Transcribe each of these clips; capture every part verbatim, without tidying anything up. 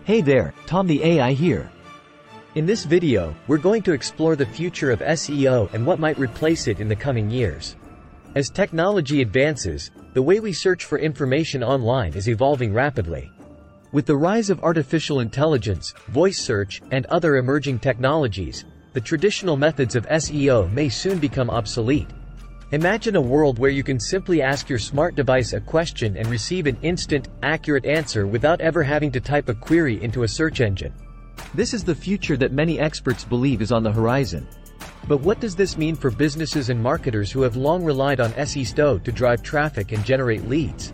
Hey there, Tom the A I here. In this video, we're going to explore the future of S E O and what might replace it in the coming years. As technology advances, the way we search for information online is evolving rapidly. With the rise of artificial intelligence, voice search, and other emerging technologies, the traditional methods of S E O may soon become obsolete. Imagine a world where you can simply ask your smart device a question and receive an instant, accurate answer without ever having to type a query into a search engine. This is the future that many experts believe is on the horizon. But what does this mean for businesses and marketers who have long relied on S E O to drive traffic and generate leads?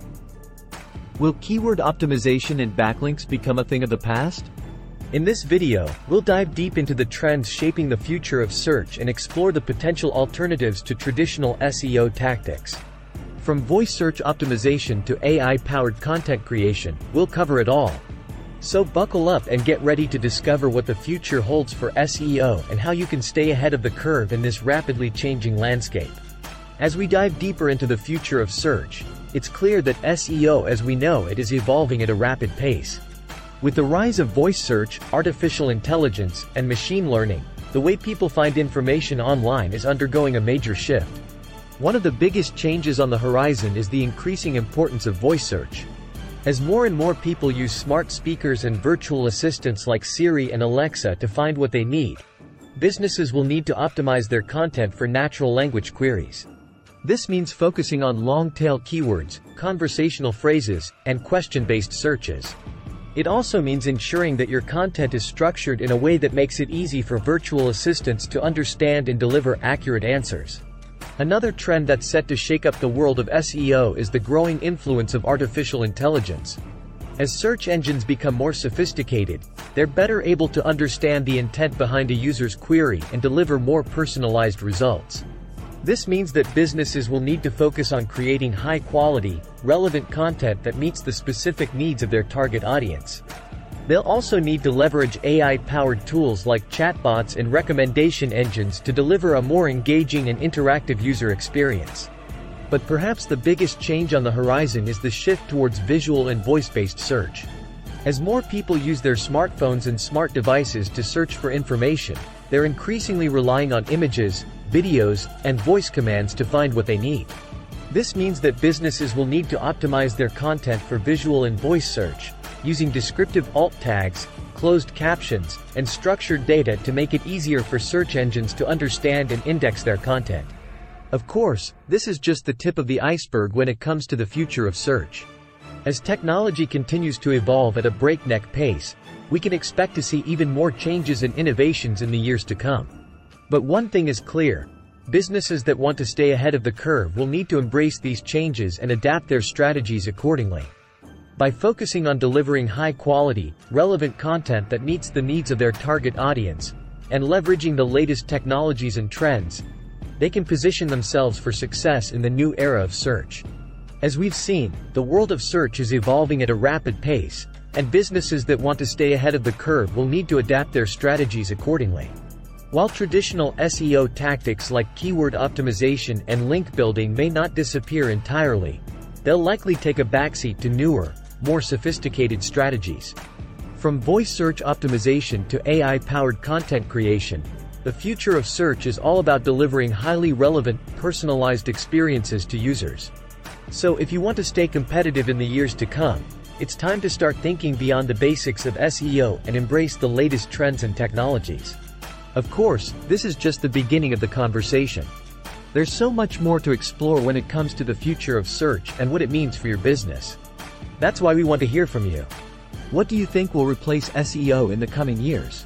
Will keyword optimization and backlinks become a thing of the past? In this video, we'll dive deep into the trends shaping the future of search and explore the potential alternatives to traditional S E O tactics. From voice search optimization to A I-powered content creation, we'll cover it all. So buckle up and get ready to discover what the future holds for S E O and how you can stay ahead of the curve in this rapidly changing landscape. As we dive deeper into the future of search, it's clear that S E O as we know it is evolving at a rapid pace. With the rise of voice search, artificial intelligence, and machine learning, the way people find information online is undergoing a major shift. One of the biggest changes on the horizon is the increasing importance of voice search. As more and more people use smart speakers and virtual assistants like Siri and Alexa to find what they need, businesses will need to optimize their content for natural language queries. This means focusing on long-tail keywords, conversational phrases, and question-based searches. It also means ensuring that your content is structured in a way that makes it easy for virtual assistants to understand and deliver accurate answers. Another trend that's set to shake up the world of S E O is the growing influence of artificial intelligence. As search engines become more sophisticated, they're better able to understand the intent behind a user's query and deliver more personalized results. This means that businesses will need to focus on creating high-quality, relevant content that meets the specific needs of their target audience. They'll also need to leverage A I-powered tools like chatbots and recommendation engines to deliver a more engaging and interactive user experience. But perhaps the biggest change on the horizon is the shift towards visual and voice-based search. As more people use their smartphones and smart devices to search for information, they're increasingly relying on images, videos, and voice commands to find what they need. This means that businesses will need to optimize their content for visual and voice search, using descriptive alt tags, closed captions, and structured data to make it easier for search engines to understand and index their content. Of course, this is just the tip of the iceberg when it comes to the future of search. As technology continues to evolve at a breakneck pace, we can expect to see even more changes and innovations in the years to come. But one thing is clear: businesses that want to stay ahead of the curve will need to embrace these changes and adapt their strategies accordingly. By focusing on delivering high-quality, relevant content that meets the needs of their target audience, and leveraging the latest technologies and trends, they can position themselves for success in the new era of search. As we've seen, the world of search is evolving at a rapid pace, and businesses that want to stay ahead of the curve will need to adapt their strategies accordingly. While traditional S E O tactics like keyword optimization and link building may not disappear entirely, they'll likely take a backseat to newer, more sophisticated strategies. From voice search optimization to A I-powered content creation, the future of search is all about delivering highly relevant, personalized experiences to users. So if you want to stay competitive in the years to come, it's time to start thinking beyond the basics of S E O and embrace the latest trends and technologies. Of course, this is just the beginning of the conversation. There's so much more to explore when it comes to the future of search and what it means for your business. That's why we want to hear from you. What do you think will replace S E O in the coming years?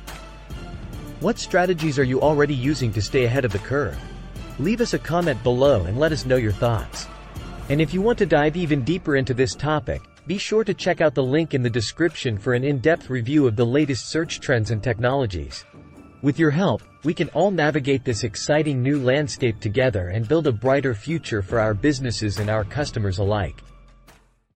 What strategies are you already using to stay ahead of the curve? Leave us a comment below and let us know your thoughts. And if you want to dive even deeper into this topic, be sure to check out the link in the description for an in-depth review of the latest search trends and technologies. With your help, we can all navigate this exciting new landscape together and build a brighter future for our businesses and our customers alike.